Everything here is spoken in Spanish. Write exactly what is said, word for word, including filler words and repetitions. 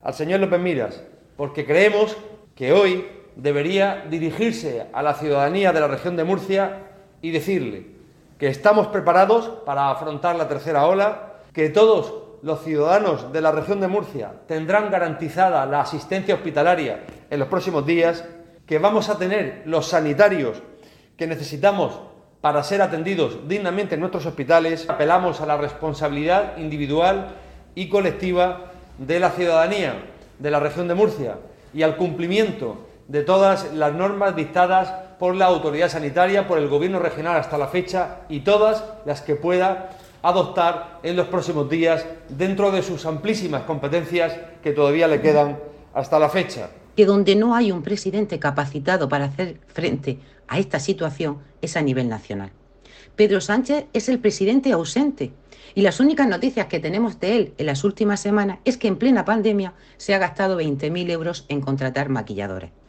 al señor López Miras, porque creemos que hoy debería dirigirse a la ciudadanía de la región de Murcia y decirle que estamos preparados para afrontar la tercera ola, que todos los ciudadanos de la región de Murcia tendrán garantizada la asistencia hospitalaria en los próximos días, que vamos a tener los sanitarios que necesitamos para ser atendidos dignamente en nuestros hospitales. Apelamos a la responsabilidad individual y colectiva de la ciudadanía de la región de Murcia y al cumplimiento de todas las normas dictadas por la autoridad sanitaria, por el Gobierno regional hasta la fecha y todas las que pueda adoptar en los próximos días dentro de sus amplísimas competencias que todavía le quedan hasta la fecha. Que donde no hay un presidente capacitado para hacer frente a esta situación es a nivel nacional. Pedro Sánchez es el presidente ausente y las únicas noticias que tenemos de él en las últimas semanas es que en plena pandemia se ha gastado veinte mil euros en contratar maquilladores.